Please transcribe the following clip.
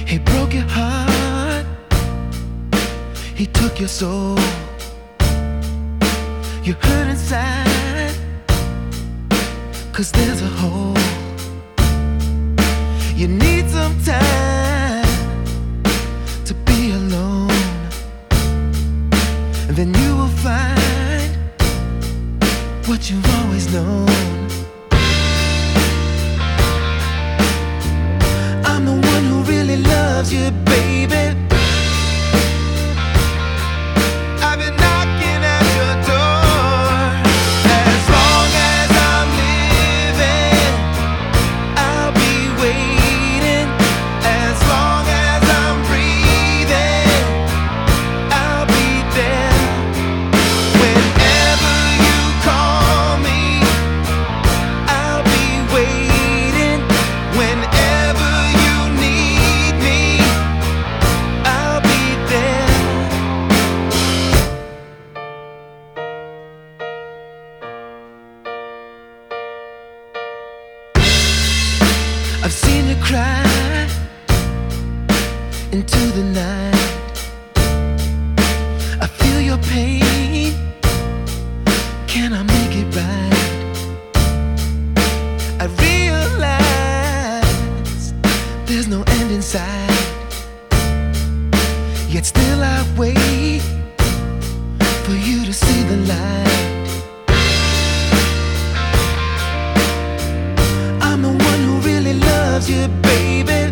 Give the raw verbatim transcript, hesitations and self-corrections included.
He broke your heart, he took your soul. You hurt inside, cause there's a hole. You need some time to be alone, and then you will find what you've always known. I'm the one who really loves you, baby. I've been knocking at your door. As long as I'm living, I'll be waiting. As long as I'm breathing, I'll be there. Whenever you call me, I'll be waiting. Whenever you need me, I'll be there. I've seen you cry into the night. I feel your pain. Can I make it right? I realize there's no end in sight, yet still I wait for you to see the light. I'm the one who really loves you, baby.